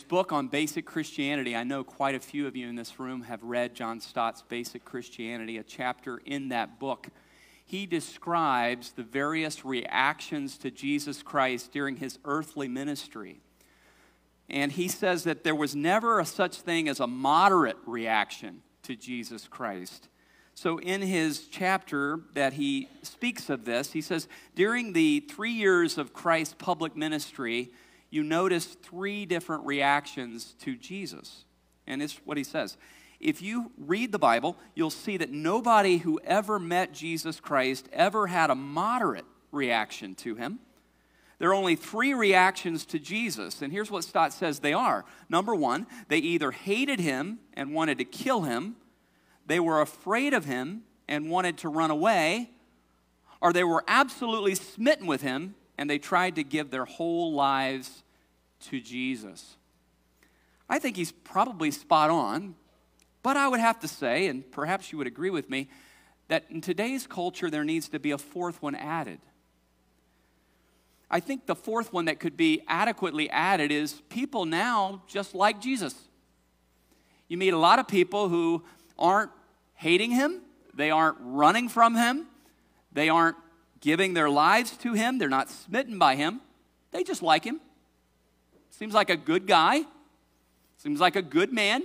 book on basic Christianity, I know quite a few of you in this room have read John Stott's Basic Christianity, a chapter in that book. He describes the various reactions to Jesus Christ during his earthly ministry. And he says that there was never a such thing as a moderate reaction to Jesus Christ. So in his chapter that he speaks of this, he says, during the 3 years of Christ's public ministry, you notice 3 different reactions to Jesus. And it's what he says. If you read the Bible, you'll see that nobody who ever met Jesus Christ ever had a moderate reaction to him. There are only 3 reactions to Jesus, and here's what Stott says they are. Number 1, they either hated him and wanted to kill him, they were afraid of him and wanted to run away, or they were absolutely smitten with him and they tried to give their whole lives to Jesus. I think he's probably spot on, but I would have to say, and perhaps you would agree with me, that in today's culture there needs to be a 4th one added. I think the 4th one that could be adequately added is people now just like Jesus. You meet a lot of people who aren't hating him, they aren't running from him, they aren't giving their lives to him, they're not smitten by him, they just like him. Seems like a good guy, seems like a good man.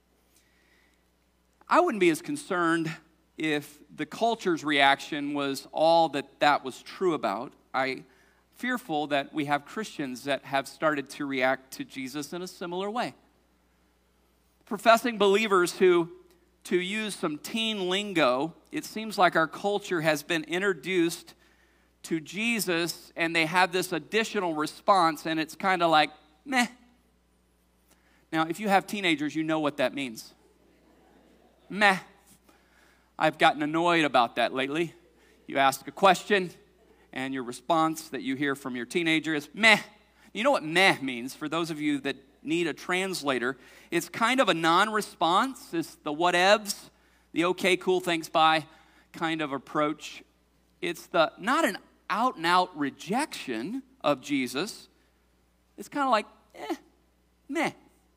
I wouldn't be as concerned if the culture's reaction was all that was true about. I'm fearful that we have Christians that have started to react to Jesus in a similar way. Professing believers who, to use some teen lingo, it seems like our culture has been introduced to Jesus and they have this additional response and it's kind of like, meh. Now, if you have teenagers, you know what that means. Meh. I've gotten annoyed about that lately. You ask a question and your response that you hear from your teenager is meh. You know what meh means? For those of you that need a translator, it's kind of a non-response. It's the whatevs, the okay, cool, thanks, bye kind of approach. It's not an out-and-out rejection of Jesus. It's kind of like, meh.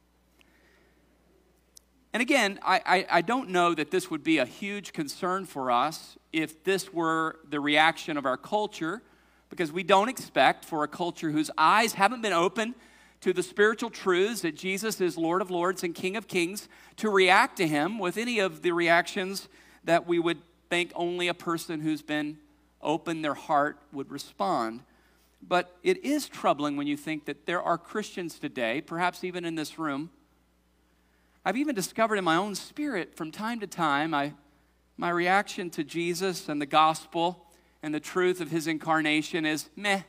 And again, I don't know that this would be a huge concern for us if this were the reaction of our culture, because we don't expect for a culture whose eyes haven't been opened to the spiritual truths that Jesus is Lord of Lords and King of Kings to react to him with any of the reactions that we would think only a person who's been open their heart would respond. But it is troubling when you think that there are Christians today, perhaps even in this room. I've even discovered in my own spirit from time to time, my reaction to Jesus and the gospel and the truth of his incarnation is meh.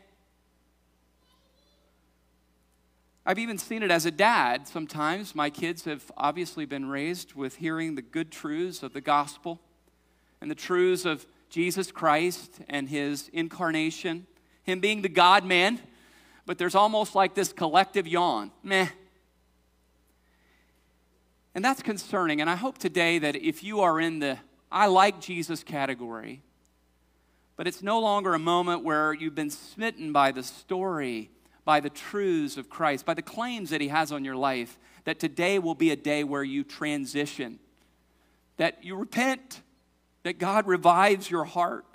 I've even seen it as a dad. Sometimes my kids have obviously been raised with hearing the good truths of the gospel and the truths of Jesus Christ and his incarnation, him being the God-man, but there's almost like this collective yawn, meh. And that's concerning, and I hope today that if you are in the I like Jesus category, but it's no longer a moment where you've been smitten by the story, by the truths of Christ, by the claims that he has on your life, that today will be a day where you transition, that you repent, that God revives your heart.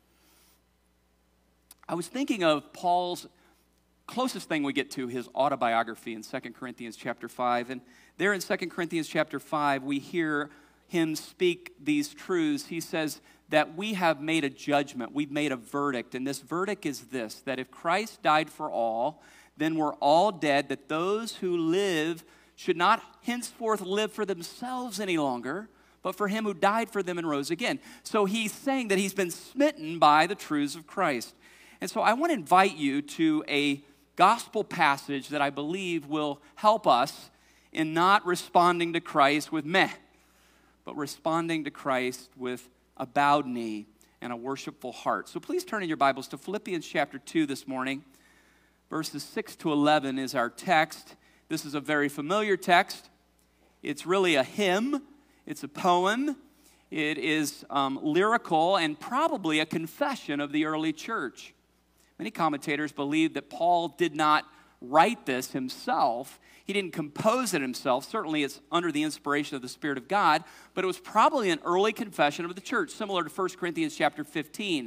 I was thinking of Paul's closest thing we get to his autobiography in 2 Corinthians chapter 5, and there in 2 Corinthians chapter 5, we hear him speak these truths. He says that we have made a judgment, we've made a verdict, and this verdict is this, that if Christ died for all, then we're all dead, that those who live should not henceforth live for themselves any longer, but for him who died for them and rose again. So he's saying that he's been smitten by the truths of Christ. And so I want to invite you to a gospel passage that I believe will help us in not responding to Christ with meh, but responding to Christ with a bowed knee and a worshipful heart. So please turn in your Bibles to Philippians chapter 2 this morning. Verses 6 to 11 is our text. This is a very familiar text. It's really a hymn. It's a poem. It is lyrical and probably a confession of the early church. Many commentators believe that Paul did not write this himself. He didn't compose it himself. Certainly it's under the inspiration of the Spirit of God, but it was probably an early confession of the church, similar to 1 Corinthians chapter 15,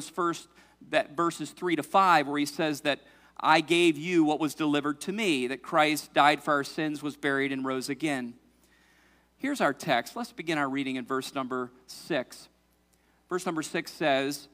that verses 3 to 5, where he says that I gave you what was delivered to me, that Christ died for our sins, was buried, and rose again. Here's our text. Let's begin our reading in verse number 6. Verse number 6 says,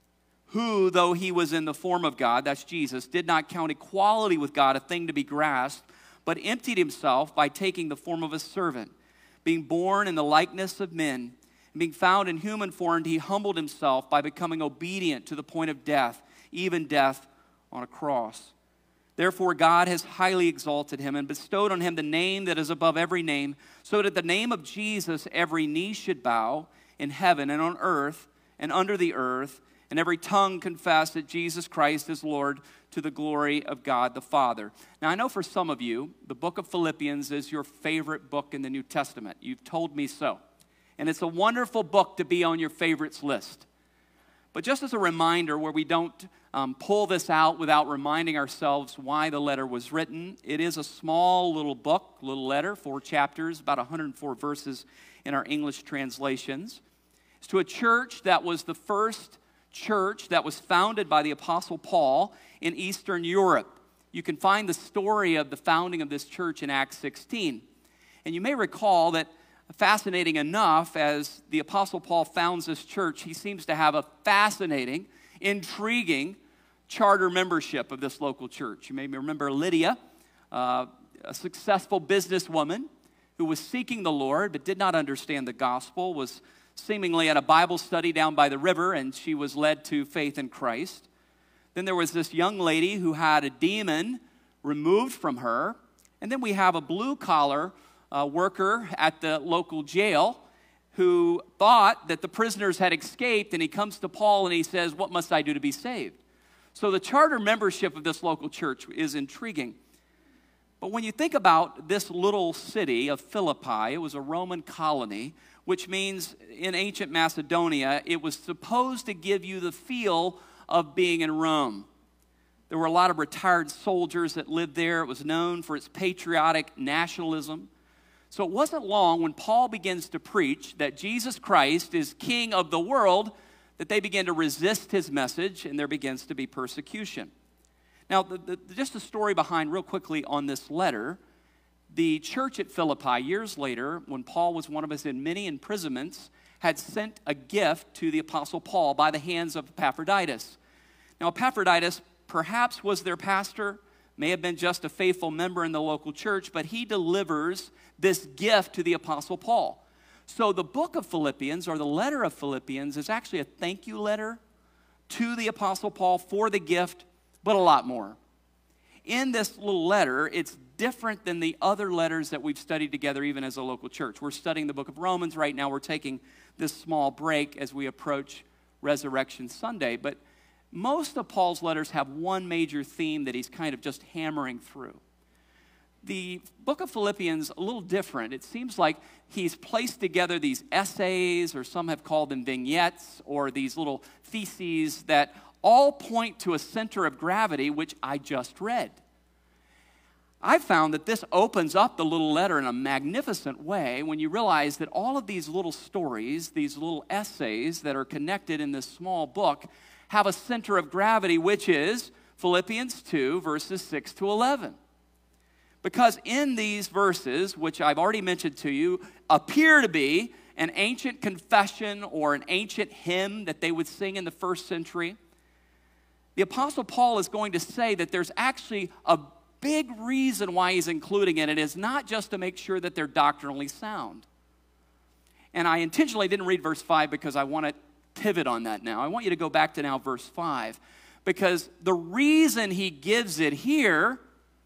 who, though he was in the form of God, that's Jesus, did not count equality with God a thing to be grasped, but emptied himself by taking the form of a servant, being born in the likeness of men, and being found in human form, he humbled himself by becoming obedient to the point of death, even death on a cross. Therefore God has highly exalted him and bestowed on him the name that is above every name, so that at the name of Jesus every knee should bow in heaven and on earth and under the earth, and every tongue confess that Jesus Christ is Lord, to the glory of God the Father. Now I know for some of you, the book of Philippians is your favorite book in the New Testament. You've told me so. And it's a wonderful book to be on your favorites list. But just as a reminder, where we don't pull this out without reminding ourselves why the letter was written, it is a small little book, little letter, 4 chapters, about 104 verses in our English translations. It's to a church that was the first church that was founded by the Apostle Paul in Eastern Europe. You can find the story of the founding of this church in Acts 16. And you may recall that, fascinating enough, as the Apostle Paul founds this church, he seems to have a fascinating, intriguing charter membership of this local church. You may remember Lydia, a successful businesswoman who was seeking the Lord but did not understand the gospel, was seemingly at a Bible study down by the river, and she was led to faith in Christ. Then there was this young lady who had a demon removed from her. And then we have a blue-collar worker at the local jail who thought that the prisoners had escaped, and he comes to Paul and he says, what must I do to be saved? So the charter membership of this local church is intriguing. But when you think about this little city of Philippi, it was a Roman colony, which means in ancient Macedonia, it was supposed to give you the feel of being in Rome. There were a lot of retired soldiers that lived there. It was known for its patriotic nationalism. So it wasn't long when Paul begins to preach that Jesus Christ is King of the world that they begin to resist his message, and there begins to be persecution. Now, just a story behind real quickly on this letter. The church at Philippi, years later, when Paul was one of his many imprisonments, had sent a gift to the Apostle Paul by the hands of Epaphroditus. Now, Epaphroditus perhaps was their pastor, may have been just a faithful member in the local church, but he delivers this gift to the Apostle Paul. So the book of Philippians, or the letter of Philippians, is actually a thank you letter to the Apostle Paul for the gift, but a lot more. In this little letter, it's different than the other letters that we've studied together, even as a local church. We're studying the book of Romans right now. We're taking this small break as we approach Resurrection Sunday. But most of Paul's letters have one major theme that he's kind of just hammering through. The book of Philippians, a little different. It seems like he's placed together these essays, or some have called them vignettes, or these little theses that all point to a center of gravity, which I just read. I found that this opens up the little letter in a magnificent way when you realize that all of these little stories, these little essays that are connected in this small book, have a center of gravity, which is Philippians 2, verses 6 to 11. Because in these verses, which I've already mentioned to you, appear to be an ancient confession or an ancient hymn that they would sing in the first century, the Apostle Paul is going to say that there's actually a big reason why he's including it. It is not just to make sure that they're doctrinally sound. And I intentionally didn't read verse 5 because I want to pivot on that now. I want you to go back to now verse 5, because the reason he gives it here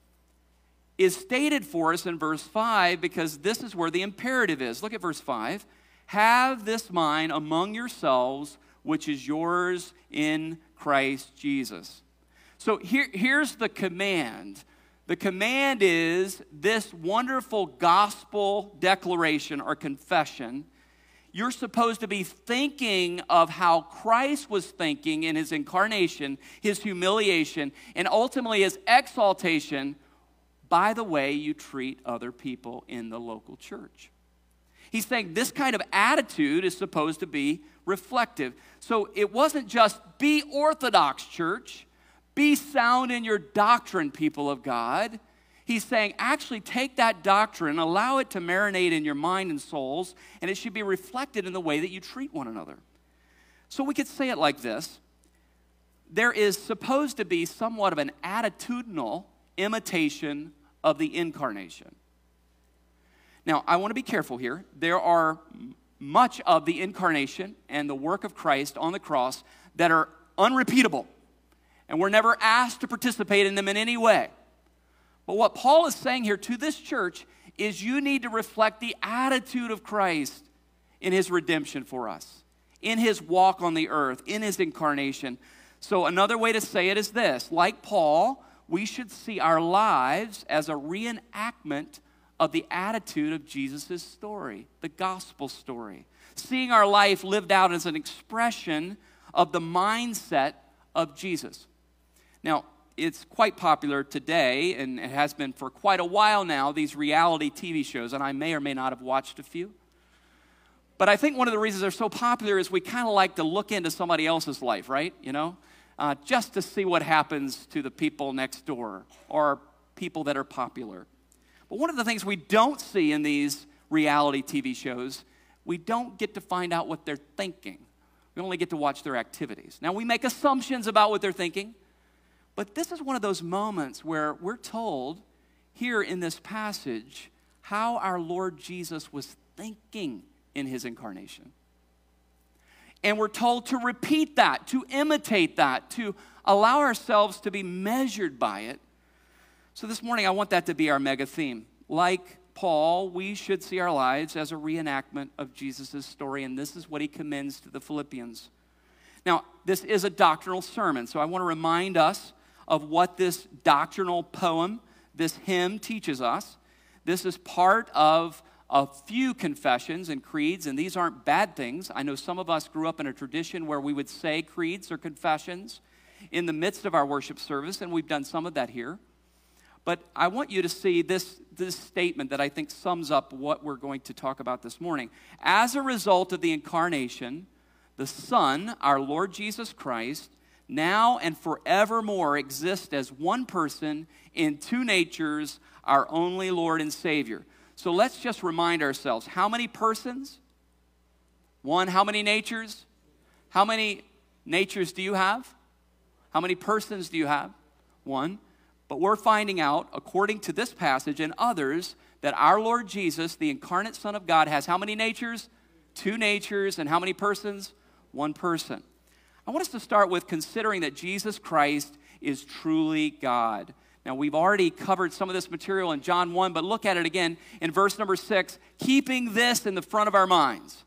is stated for us in verse 5, because this is where the imperative is. Look at verse 5. Have this mind among yourselves, which is yours in Christ Jesus. So here's the command. The command is this wonderful gospel declaration or confession You're supposed to be thinking of how Christ was thinking in his incarnation, his humiliation, and ultimately his exaltation by the way you treat other people in the local church. He's saying this kind of attitude is supposed to be reflective. So it wasn't just be orthodox, church, be sound in your doctrine, people of God. He's saying, actually take that doctrine, allow it to marinate in your mind and souls, and it should be reflected in the way that you treat one another. So we could say it like this. There is supposed to be somewhat of an attitudinal imitation of the incarnation. Now, I want to be careful here. There are much of the incarnation and the work of Christ on the cross that are unrepeatable, and we're never asked to participate in them in any way. But what Paul is saying here to this church is you need to reflect the attitude of Christ in his redemption for us, in his walk on the earth, in his incarnation. So another way to say it is this. Like Paul, we should see our lives as a reenactment of the attitude of Jesus' story, the gospel story. Seeing our life lived out as an expression of the mindset of Jesus. Now, it's quite popular today, and it has been for quite a while now, these reality TV shows, and I may or may not have watched a few. But I think one of the reasons they're so popular is we kind of like to look into somebody else's life, right? You know, just to see what happens to the people next door or people that are popular. But one of the things we don't see in these reality TV shows, we don't get to find out what they're thinking. We only get to watch their activities. Now, we make assumptions about what they're thinking. But this is one of those moments where we're told here in this passage how our Lord Jesus was thinking in his incarnation. And we're told to repeat that, to imitate that, to allow ourselves to be measured by it. So this morning I want that to be our mega theme. Like Paul, we should see our lives as a reenactment of Jesus' story, and this is what he commends to the Philippians. Now, this is a doctrinal sermon, so I want to remind us of what this doctrinal poem, this hymn teaches us. This is part of a few confessions and creeds, and these aren't bad things. I know some of us grew up in a tradition where we would say creeds or confessions in the midst of our worship service, and we've done some of that here. But I want you to see this statement that I think sums up what we're going to talk about this morning. As a result of the incarnation, the Son, our Lord Jesus Christ, now and forevermore exist as one person in two natures, our only Lord and Savior. So let's just remind ourselves, how many persons? One. How many natures? How many natures do you have? How many persons do you have? One. But we're finding out, according to this passage and others, that our Lord Jesus, the incarnate Son of God, has how many natures? Two natures. And how many persons? One person. I want us to start with considering that Jesus Christ is truly God. Now, we've already covered some of this material in John 1, but look at it again in verse number 6, keeping this in the front of our minds.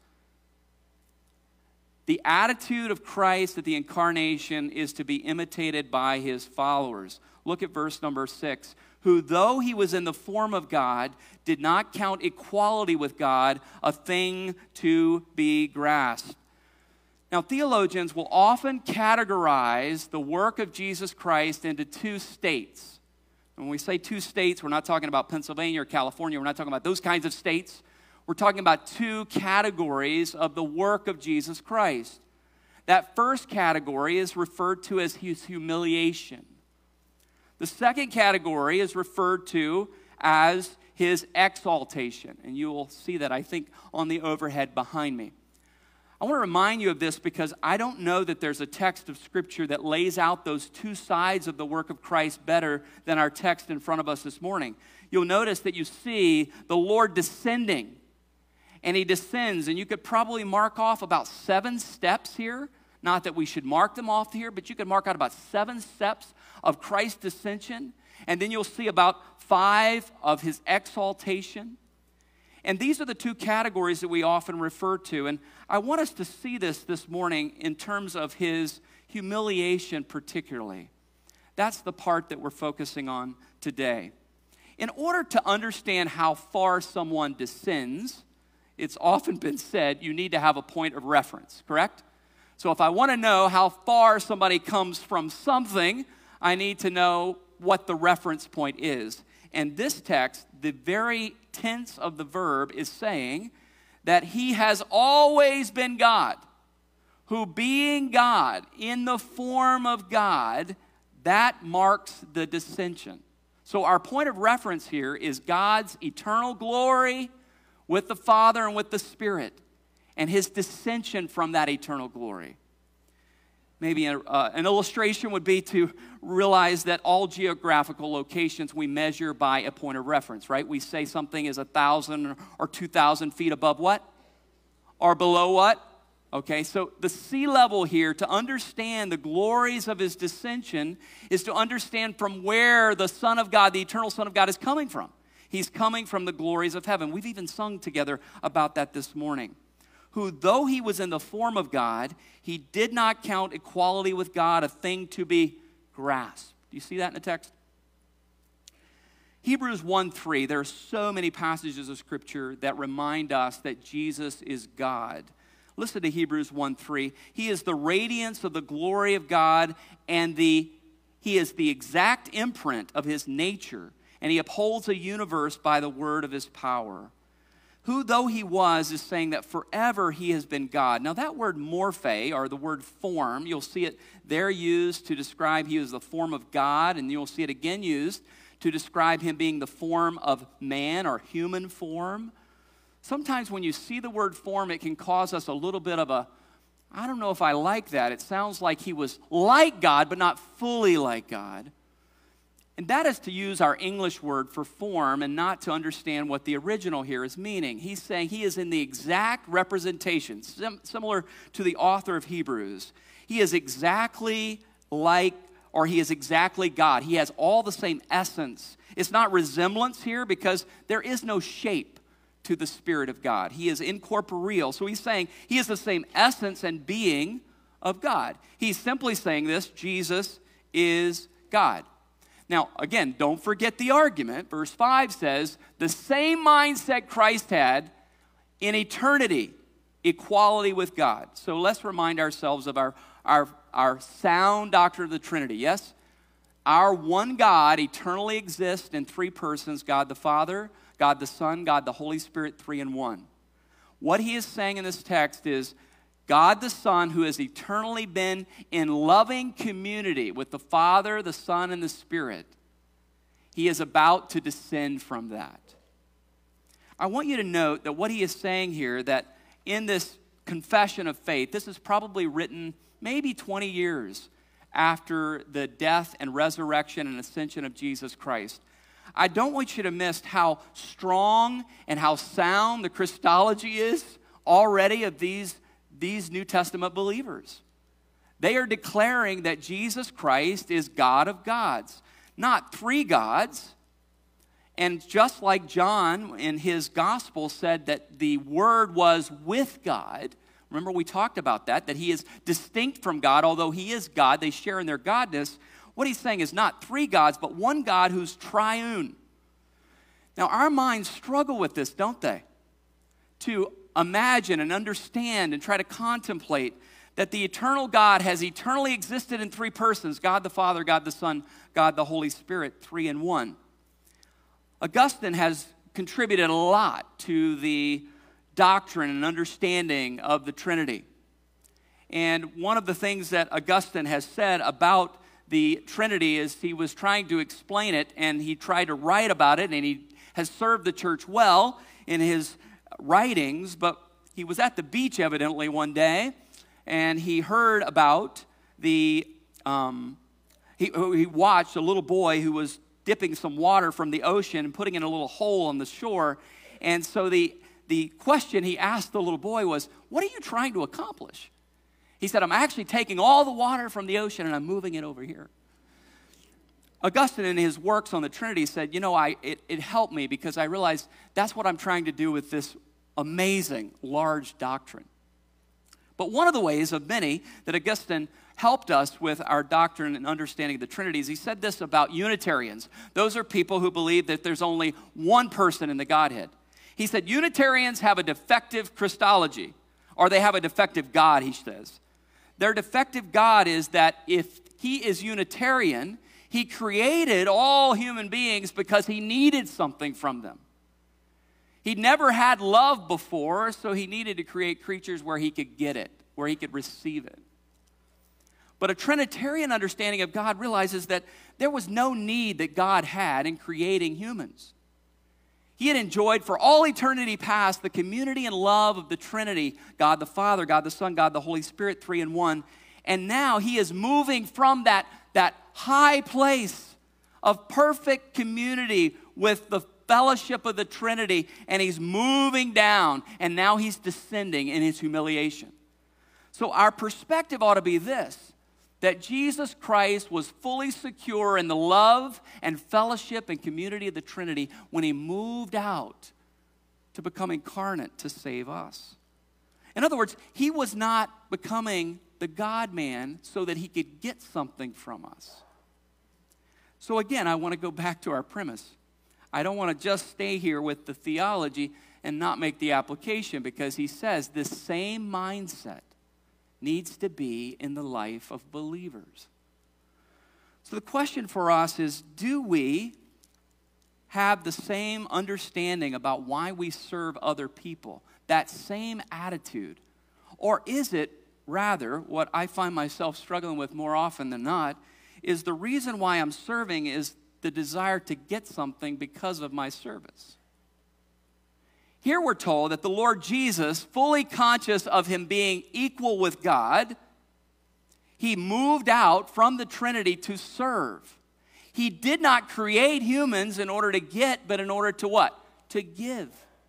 The attitude of Christ at the incarnation is to be imitated by his followers. Look at verse number 6. Who, though he was in the form of God, did not count equality with God a thing to be grasped. Now, theologians will often categorize the work of Jesus Christ into two states. When we say two states, we're not talking about Pennsylvania or California. We're not talking about those kinds of states. We're talking about two categories of the work of Jesus Christ. That first category is referred to as his humiliation. The second category is referred to as his exaltation. And you will see that, I think, on the overhead behind me. I want to remind you of this because I don't know that there's a text of Scripture that lays out those two sides of the work of Christ better than our text in front of us this morning. You'll notice that you see the Lord descending, and he descends, and you could probably mark off about 7 steps here. Not that we should mark them off here, but you could mark out about 7 steps of Christ's descension, and then you'll see about 5 of his exaltation. And these are the two categories that we often refer to. And I want us to see this morning in terms of his humiliation particularly. That's the part that we're focusing on today. In order to understand how far someone descends, it's often been said you need to have a point of reference, correct? So if I want to know how far somebody comes from something, I need to know what the reference point is. And this text, the very tense of the verb is saying that he has always been God, who being God, in the form of God, that marks the dissension. So our point of reference here is God's eternal glory with the Father and with the Spirit, and his dissension from that eternal glory. Maybe an illustration would be to realize that all geographical locations we measure by a point of reference, right? We say something is 1,000 or 2,000 feet above what? Or below what? Okay, so the sea level here, to understand the glories of his dissension, is to understand from where the Son of God, the eternal Son of God, is coming from. He's coming from the glories of heaven. We've even sung together about that this morning. Who, though he was in the form of God, he did not count equality with God a thing to be grasped. Do you see that in the text? Hebrews 1:3, there are so many passages of Scripture that remind us that Jesus is God. Listen to Hebrews 1:3. He is the radiance of the glory of God, and he is the exact imprint of his nature, and he upholds a universe by the word of his power. Who, though he was, is saying that forever he has been God. Now that word morphe, or the word form, you'll see it there used to describe he was the form of God, and you'll see it again used to describe him being the form of man or human form. Sometimes when you see the word form, it can cause us a little bit of a, I don't know if I like that. It sounds like he was like God, but not fully like God. And that is to use our English word for form and not to understand what the original here is meaning. He's saying he is in the exact representation, similar to the author of Hebrews. He is exactly like, or he is exactly God. He has all the same essence. It's not resemblance here because there is no shape to the Spirit of God. He is incorporeal. So he's saying he is the same essence and being of God. He's simply saying this: Jesus is God. Now, again, don't forget the argument. Verse 5 says, the same mindset Christ had in eternity, equality with God. So let's remind ourselves of our sound doctrine of the Trinity, yes? Our one God eternally exists in three persons: God the Father, God the Son, God the Holy Spirit, three in one. What he is saying in this text is God the Son, who has eternally been in loving community with the Father, the Son, and the Spirit, he is about to descend from that. I want you to note that what he is saying here, that in this confession of faith, this is probably written maybe 20 years after the death and resurrection and ascension of Jesus Christ. I don't want you to miss how strong and how sound the Christology is already of these New Testament believers. They are declaring that Jesus Christ is God of gods, not three gods. And just like John in his gospel said that the Word was with God, remember we talked about that he is distinct from God, although he is God, they share in their godness. What he's saying is not three gods, but one God who's triune. Now our minds struggle with this, don't they? To imagine and understand and try to contemplate that the eternal God has eternally existed in three persons: God the Father, God the Son, God the Holy Spirit, three in one. Augustine has contributed a lot to the doctrine and understanding of the Trinity. And one of the things that Augustine has said about the Trinity is he was trying to explain it, and he tried to write about it, and he has served the church well in his writings, but he was at the beach evidently one day, and he heard about he watched a little boy who was dipping some water from the ocean and putting in a little hole on the shore. And so the question he asked the little boy was, "What are you trying to accomplish?" He said, "I'm actually taking all the water from the ocean and I'm moving it over here." Augustine, in his works on the Trinity, said, it helped me because I realized that's what I'm trying to do with this amazing, large doctrine. But one of the ways of many that Augustine helped us with our doctrine and understanding of the Trinity is he said this about Unitarians. Those are people who believe that there's only one person in the Godhead. He said, Unitarians have a defective Christology, or they have a defective God, he says. Their defective God is that if he is Unitarian, he created all human beings because he needed something from them. He'd never had love before, so he needed to create creatures where he could get it, where he could receive it. But a Trinitarian understanding of God realizes that there was no need that God had in creating humans. He had enjoyed for all eternity past the community and love of the Trinity, God the Father, God the Son, God the Holy Spirit, three in one. And now he is moving from that high place of perfect community with the fellowship of the Trinity, and he's moving down, and now he's descending in his humiliation. So our perspective ought to be this, that Jesus Christ was fully secure in the love and fellowship and community of the Trinity when he moved out to become incarnate to save us. In other words, he was not becoming the God-man so that he could get something from us. So again, I want to go back to our premise. I don't want to just stay here with the theology and not make the application, because he says this same mindset needs to be in the life of believers. So the question for us is, do we have the same understanding about why we serve other people, that same attitude? Or is it rather, what I find myself struggling with more often than not, is the reason why I'm serving is the desire to get something because of my service? Here we're told that the Lord Jesus, fully conscious of him being equal with God, he moved out from the Trinity to serve. He did not create humans in order to get, but in order to what? To give.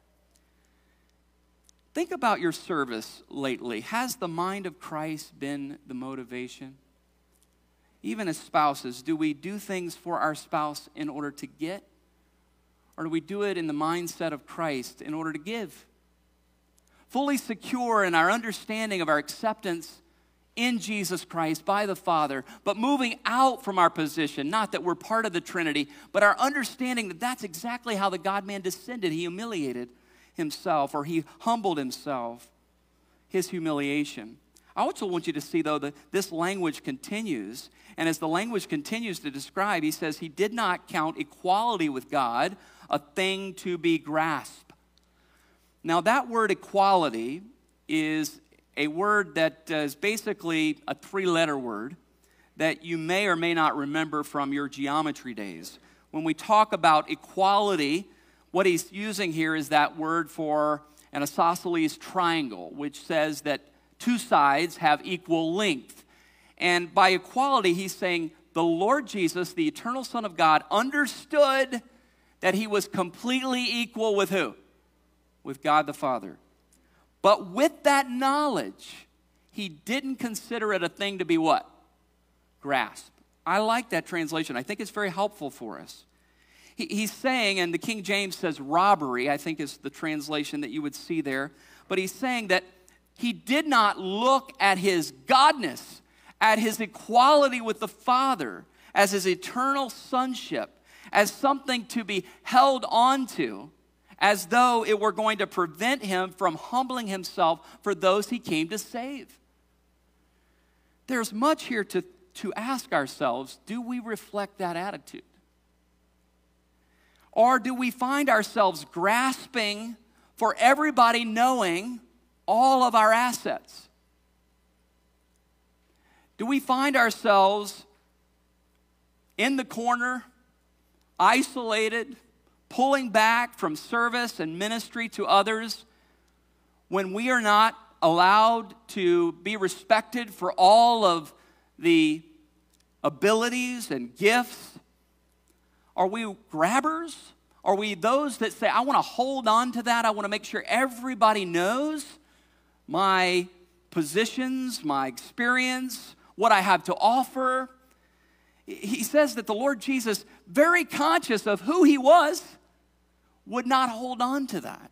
Think about your service lately. Has the mind of Christ been the motivation? Even as spouses, do we do things for our spouse in order to get? Or do we do it in the mindset of Christ in order to give? Fully secure in our understanding of our acceptance in Jesus Christ by the Father, but moving out from our position, not that we're part of the Trinity, but our understanding that that's exactly how the God-man descended. He humiliated himself, or he humbled himself, his humiliation. I also want you to see, though, that this language continues, and as the language continues to describe, he says he did not count equality with God a thing to be grasped. Now, that word equality is a word that is basically a three-letter word that you may or may not remember from your geometry days. When we talk about equality, what he's using here is that word for an isosceles triangle, which says that two sides have equal length. And by equality, he's saying the Lord Jesus, the eternal Son of God, understood that he was completely equal with who? With God the Father. But with that knowledge, he didn't consider it a thing to be what? Grasp. I like that translation. I think it's very helpful for us. He's saying, and the King James says robbery, I think is the translation that you would see there. But he's saying that he did not look at his godness, at his equality with the Father, as his eternal sonship, as something to be held on to, as though it were going to prevent him from humbling himself for those he came to save. There's much here to ask ourselves, do we reflect that attitude? Or do we find ourselves grasping for everybody knowing all of our assets? Do we find ourselves in the corner, isolated, pulling back from service and ministry to others when we are not allowed to be respected for all of the abilities and gifts? Are we grabbers? Are we those that say, I want to hold on to that. I want to make sure everybody knows my positions, my experience, what I have to offer? He says that the Lord Jesus, very conscious of who he was, would not hold on to that.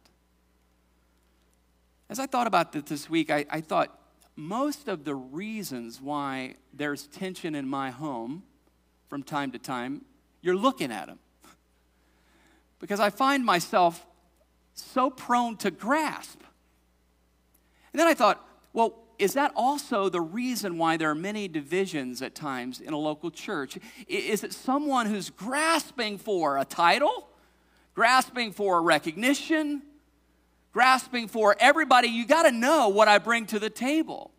As I thought about this week, I thought most of the reasons why there's tension in my home from time to time, you're looking at them. Because I find myself so prone to grasp. And then I thought, well, is that also the reason why there are many divisions at times in a local church? Is it someone who's grasping for a title, grasping for a recognition, grasping for everybody? You got to know what I bring to the table.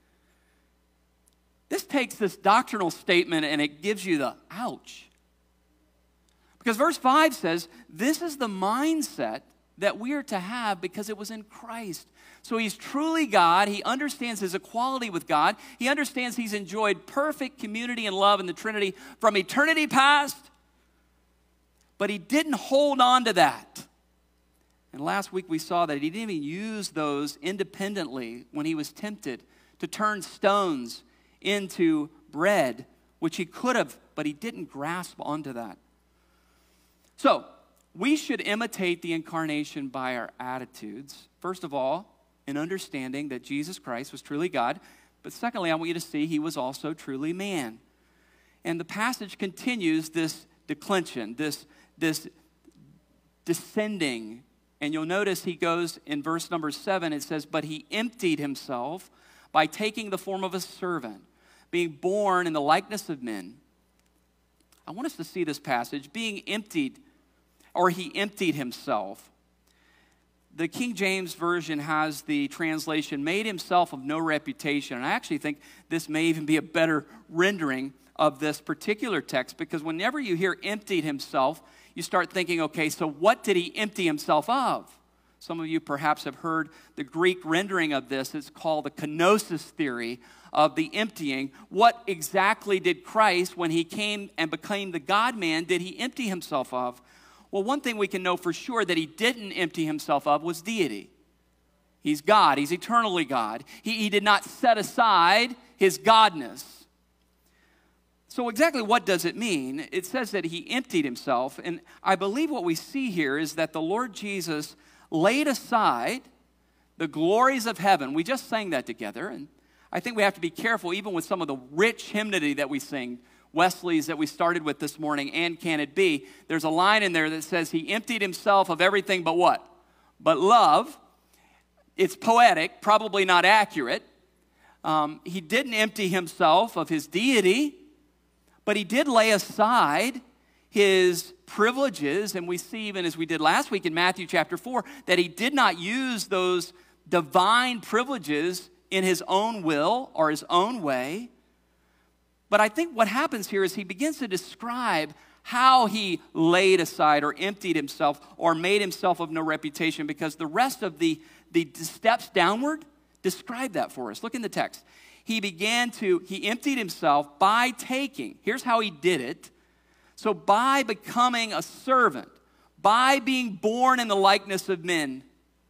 This takes this doctrinal statement and it gives you the ouch. Because verse 5 says, this is the mindset that we are to have because it was in Christ. So he's truly God. He understands his equality with God. He understands he's enjoyed perfect community and love in the Trinity from eternity past. But he didn't hold on to that. And last week we saw that he didn't even use those independently when he was tempted to turn stones into bread, which he could have, but he didn't grasp onto that. So, we should imitate the incarnation by our attitudes. First of all, in understanding that Jesus Christ was truly God. But secondly, I want you to see he was also truly man. And the passage continues this declension, this descending. And you'll notice he goes in verse number 7, it says, but he emptied himself by taking the form of a servant, being born in the likeness of men. I want us to see this passage, being emptied, or he emptied himself. The King James Version has the translation, made himself of no reputation. And I actually think this may even be a better rendering of this particular text, because whenever you hear emptied himself, you start thinking, okay, so what did he empty himself of? Some of you perhaps have heard the Greek rendering of this. It's called the kenosis theory of the emptying. What exactly did Christ, when he came and became the God-man, did he empty himself of? Well, one thing we can know for sure that he didn't empty himself of was deity. He's God. He's eternally God. He did not set aside his godness. So exactly what does it mean? It says that he emptied himself, and I believe what we see here is that the Lord Jesus laid aside the glories of heaven. We just sang that together, and I think we have to be careful even with some of the rich hymnody that we sing, Wesley's that we started with this morning, and Can It Be? There's a line in there that says he emptied himself of everything but what? But love. It's poetic, probably not accurate. He didn't empty himself of his deity, but he did lay aside his privileges, and we see even as we did last week in Matthew chapter 4, that he did not use those divine privileges in his own will or his own way. But I think what happens here is he begins to describe how he laid aside or emptied himself or made himself of no reputation, because the rest of the steps downward describe that for us. Look in the text. He emptied himself by taking. Here's how he did it. So by becoming a servant, by being born in the likeness of men,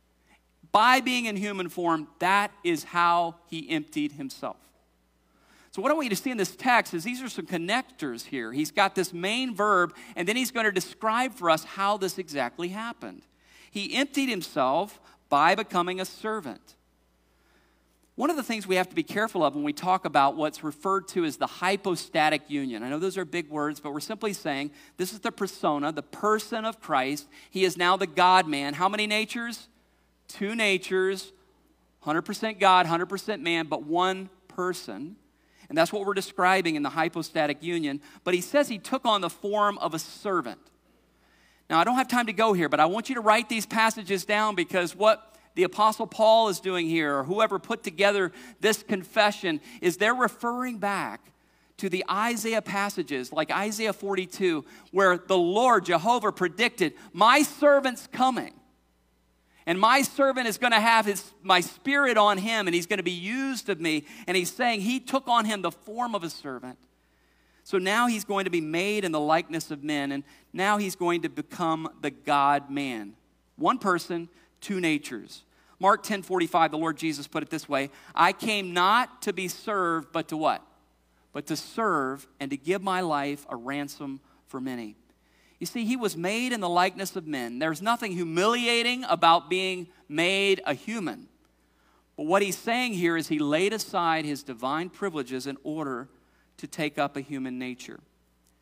by being in human form, that is how he emptied himself. So what I want you to see in this text is these are some connectors here. He's got this main verb, and then he's going to describe for us how this exactly happened. He emptied himself by becoming a servant. One of the things we have to be careful of when we talk about what's referred to as the hypostatic union. I know those are big words, but we're simply saying this is the persona, the person of Christ. He is now the God-man. How many natures? 2 natures, 100% God, 100% man, but one person. And that's what we're describing in the hypostatic union. But he says he took on the form of a servant. Now, I don't have time to go here, but I want you to write these passages down, because what the Apostle Paul is doing here, or whoever put together this confession, is they're referring back to the Isaiah passages, like Isaiah 42, where the Lord, Jehovah, predicted, my servant's coming. And my servant is going to have my spirit on him, and he's going to be used of me. And he's saying he took on him the form of a servant. So now he's going to be made in the likeness of men, and now he's going to become the God-man. One person, 2 natures. Mark 10:45, the Lord Jesus put it this way, I came not to be served, but to what? But to serve and to give my life a ransom for many. You see, he was made in the likeness of men. There's nothing humiliating about being made a human. But what he's saying here is he laid aside his divine privileges in order to take up a human nature.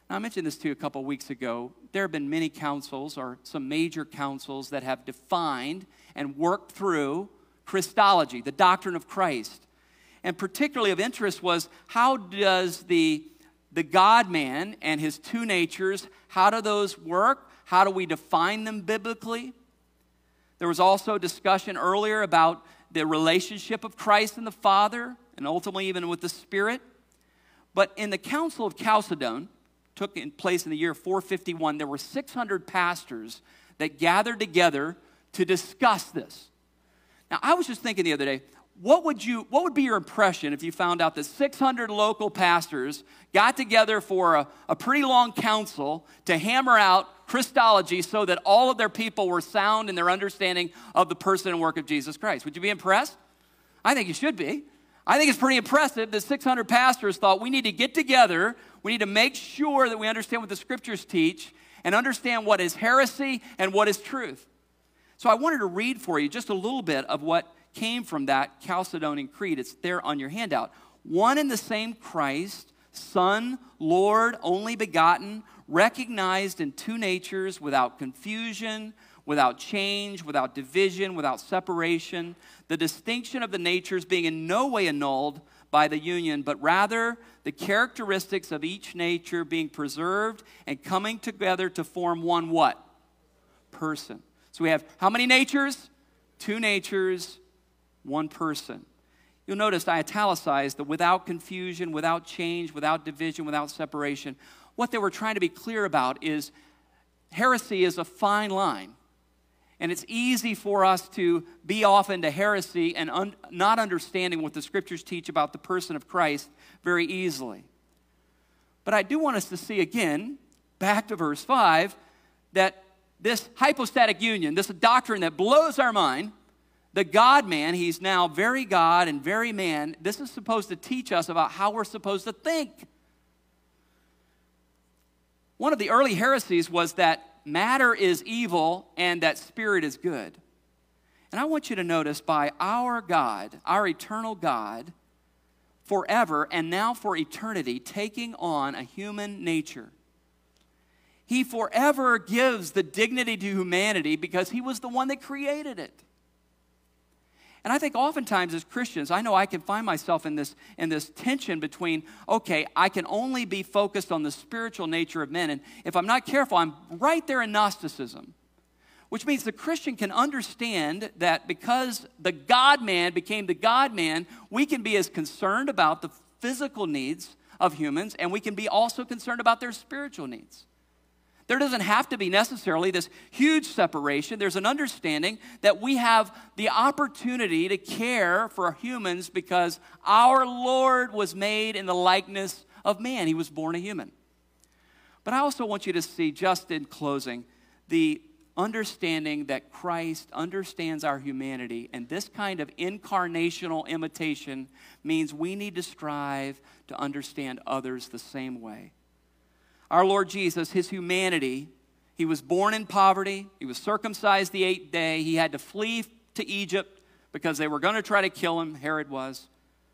Now, I mentioned this to you a couple weeks ago. There have been many councils, or some major councils, that have defined and worked through Christology, the doctrine of Christ. And particularly of interest was, how does the God-man and his two natures, how do those work? How do we define them biblically? There was also discussion earlier about the relationship of Christ and the Father, and ultimately even with the Spirit. But in the Council of Chalcedon, took place in the year 451, there were 600 pastors that gathered together to discuss this. Now, I was just thinking the other day, what would be your impression if you found out that 600 local pastors got together for a pretty long council to hammer out Christology so that all of their people were sound in their understanding of the person and work of Jesus Christ? Would you be impressed? I think you should be. I think it's pretty impressive that 600 pastors thought we need to get together, we need to make sure that we understand what the Scriptures teach and understand what is heresy and what is truth. So I wanted to read for you just a little bit of what came from that Chalcedonian Creed. It's there on your handout. One and the same Christ, Son, Lord, only begotten, recognized in two natures, without confusion, without change, without division, without separation, the distinction of the natures being in no way annulled by the union, but rather the characteristics of each nature being preserved and coming together to form one what? Person. So we have how many natures? Two natures, one person. You'll notice I italicized the without confusion, without change, without division, without separation. What they were trying to be clear about is heresy is a fine line. And it's easy for us to be off into heresy and not understanding what the Scriptures teach about the person of Christ very easily. But I do want us to see again, back to verse 5, that this hypostatic union, this doctrine that blows our mind, the God-man, he's now very God and very man, this is supposed to teach us about how we're supposed to think. One of the early heresies was that matter is evil and that spirit is good. And I want you to notice, by our God, our eternal God, forever and now for eternity, taking on a human nature, he forever gives the dignity to humanity because he was the one that created it. And I think oftentimes as Christians, I know I can find myself in this tension between, okay, I can only be focused on the spiritual nature of men, and if I'm not careful, I'm right there in Gnosticism, which means the Christian can understand that because the God-man became the God-man, we can be as concerned about the physical needs of humans, and we can be also concerned about their spiritual needs. There doesn't have to be necessarily this huge separation. There's an understanding that we have the opportunity to care for humans because our Lord was made in the likeness of man. He was born a human. But I also want you to see, just in closing, the understanding that Christ understands our humanity, and this kind of incarnational imitation means we need to strive to understand others the same way. Our Lord Jesus, his humanity, he was born in poverty. He was circumcised the 8th day. He had to flee to Egypt because they were going to try to kill him. Herod was.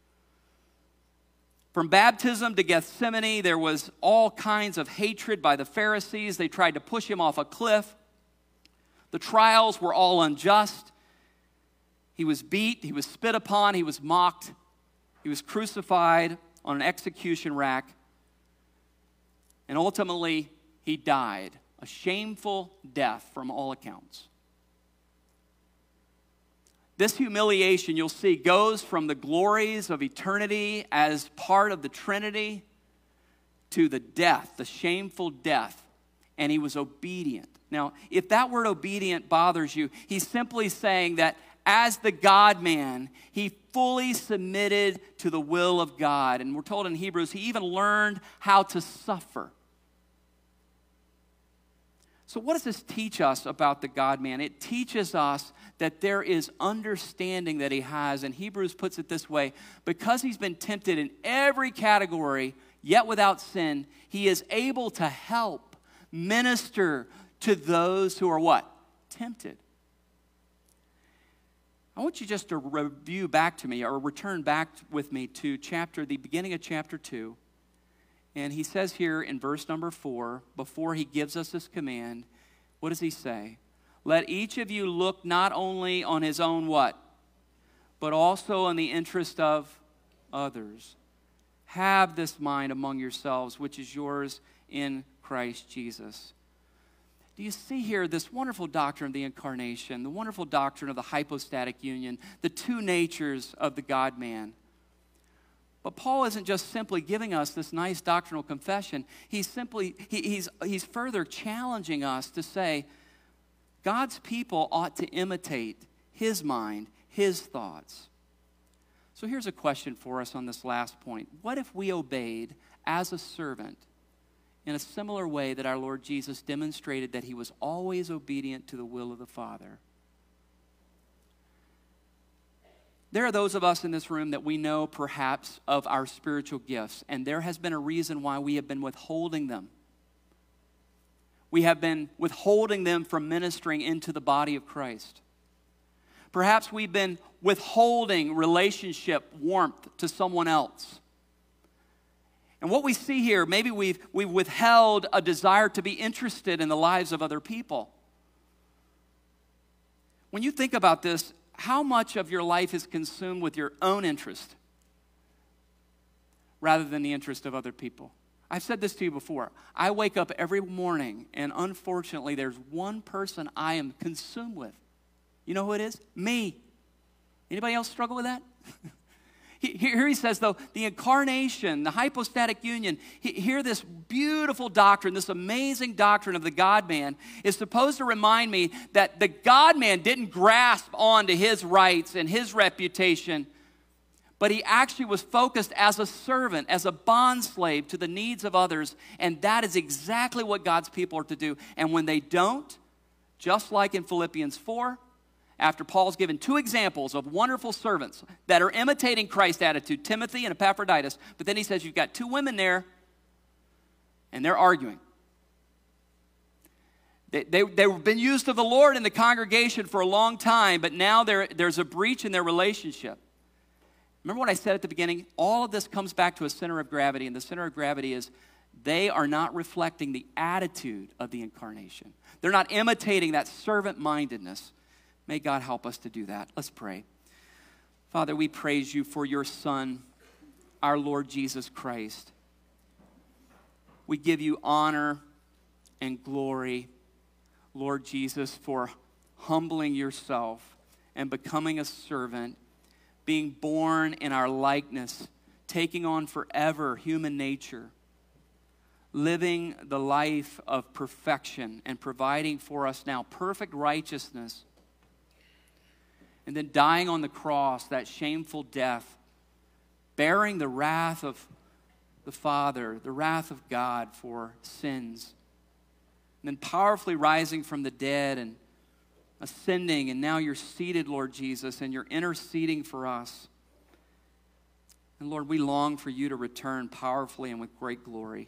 From baptism to Gethsemane, there was all kinds of hatred by the Pharisees. They tried to push him off a cliff. The trials were all unjust. He was beat. He was spit upon. He was mocked. He was crucified on an execution rack. And ultimately, he died, a shameful death from all accounts. This humiliation, you'll see, goes from the glories of eternity as part of the Trinity to the death, the shameful death, and he was obedient. Now, if that word obedient bothers you, he's simply saying that as the God-man, he fully submitted to the will of God. And we're told in Hebrews, he even learned how to suffer. So what does this teach us about the God-man? It teaches us that there is understanding that he has. And Hebrews puts it this way: because he's been tempted in every category, yet without sin, he is able to help minister to those who are what? Tempted. I want you just to review back to me, or return back with me to the beginning of chapter 2. And he says here in verse number 4, before he gives us this command, what does he say? Let each of you look not only on his own what? But also on the interest of others. Have this mind among yourselves, which is yours in Christ Jesus. Do you see here this wonderful doctrine of the incarnation, the wonderful doctrine of the hypostatic union, the two natures of the God-man? But Paul isn't just simply giving us this nice doctrinal confession. He's further challenging us to say, God's people ought to imitate his mind, his thoughts. So here's a question for us on this last point. What if we obeyed as a servant in a similar way that our Lord Jesus demonstrated that he was always obedient to the will of the Father? There are those of us in this room that we know perhaps of our spiritual gifts, and there has been a reason why we have been withholding them. We have been withholding them from ministering into the body of Christ. Perhaps we've been withholding relationship warmth to someone else. And what we see here, maybe we've withheld a desire to be interested in the lives of other people. When you think about this, how much of your life is consumed with your own interest rather than the interest of other people? I've said this to you before. I wake up every morning, and unfortunately, there's one person I am consumed with. You know who it is? Me. Anybody else struggle with that? Here he says, though, the incarnation, the hypostatic union, here this beautiful doctrine, this amazing doctrine of the God-man is supposed to remind me that the God-man didn't grasp on to his rights and his reputation, but he actually was focused as a servant, as a bondslave to the needs of others, and that is exactly what God's people are to do. And when they don't, just like in Philippians 4, after Paul's given two examples of wonderful servants that are imitating Christ's attitude, Timothy and Epaphroditus, but then he says you've got two women there, and they're arguing. They've been used of the Lord in the congregation for a long time, but now there's a breach in their relationship. Remember what I said at the beginning? All of this comes back to a center of gravity, and the center of gravity is they are not reflecting the attitude of the incarnation. They're not imitating that servant-mindedness. May God help us to do that. Let's pray. Father, we praise you for your Son, our Lord Jesus Christ. We give you honor and glory, Lord Jesus, for humbling yourself and becoming a servant, being born in our likeness, taking on forever human nature, living the life of perfection and providing for us now perfect righteousness, and then dying on the cross, that shameful death, bearing the wrath of the Father, the wrath of God for sins, and then powerfully rising from the dead and ascending, and now you're seated, Lord Jesus, and you're interceding for us. And Lord, we long for you to return powerfully and with great glory.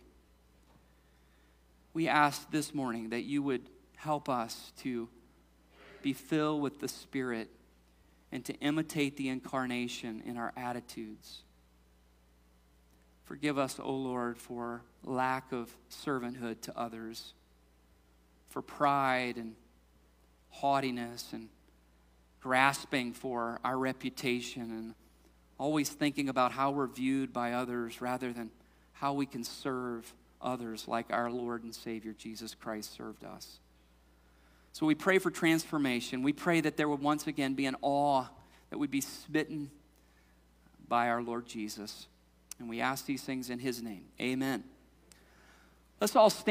We ask this morning that you would help us to be filled with the Spirit and to imitate the incarnation in our attitudes. Forgive us, O Lord, for lack of servanthood to others, for pride and haughtiness and grasping for our reputation and always thinking about how we're viewed by others rather than how we can serve others like our Lord and Savior Jesus Christ served us. So we pray for transformation. We pray that there would once again be an awe, that we'd be smitten by our Lord Jesus. And we ask these things in his name. Amen. Let's all stand.